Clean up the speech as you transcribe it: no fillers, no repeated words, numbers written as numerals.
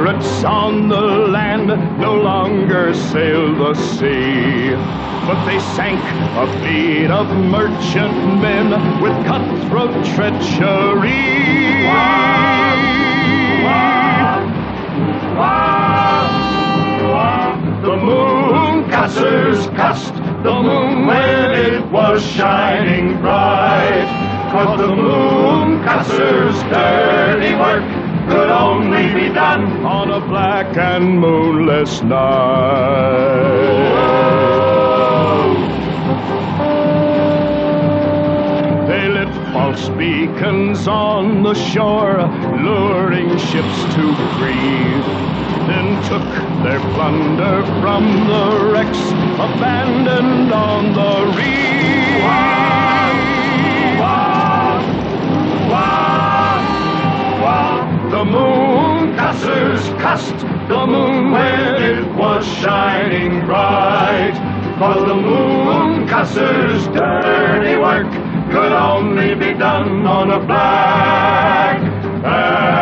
Pirates on the land no longer sail the sea, but they sank a fleet of merchantmen with cutthroat treachery. The moon cussers cussed the moon when it was shining bright, 'cause the moon cussers' dirty work could only be done on a black and moonless night. They lit false beacons on the shore, luring ships to grief, then took their plunder from the wrecks abandoned on the reef. The moon cussers cussed the moon when it was shining bright, 'cause the moon cussers' dirty work could only be done on a black